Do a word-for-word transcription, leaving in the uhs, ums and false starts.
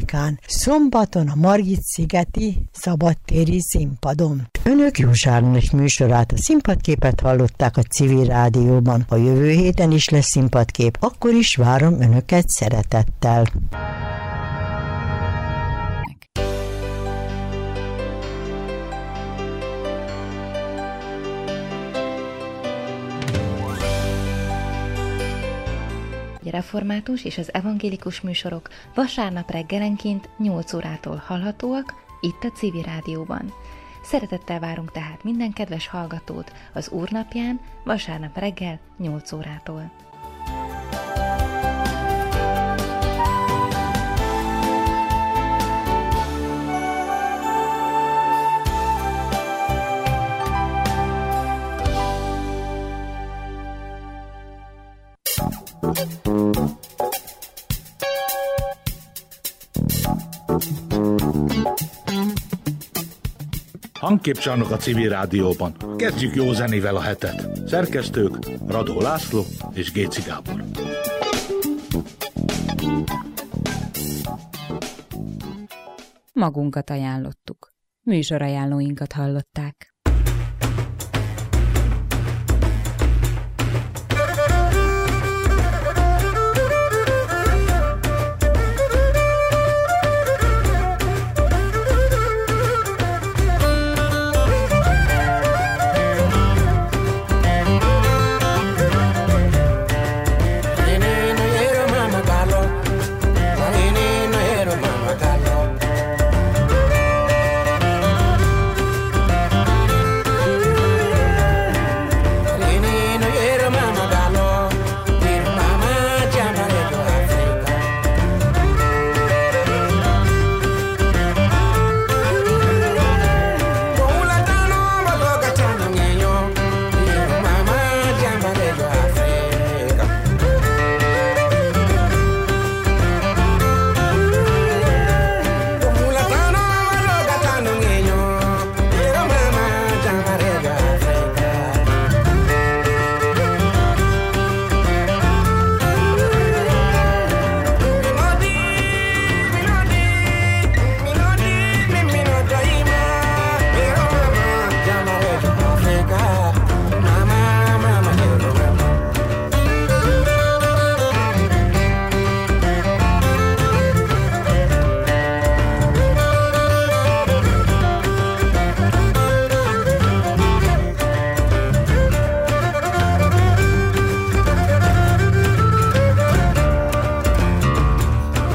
harmadikán, szombaton a Margit-szigeti szabadtéri színpadon. Önök Jós Ágnes műsorát, a színpadképet hallották a Civil Rádióban. A jövő héten is lesz színpadkép, akkor is várom önöket szeretettel. Református és az evangélikus műsorok vasárnap reggelenként nyolc órától hallhatóak itt a Civil Rádióban. Szeretettel várunk tehát minden kedves hallgatót az Úrnapján vasárnap reggel nyolc órától. Hangképcsarnok a Civil Rádióban. Kezdjük jó zenével a hetet. Szerkesztők Radó László és Géci Gábor. Magunkat ajánlottuk. Műsorajánlóinkat hallották.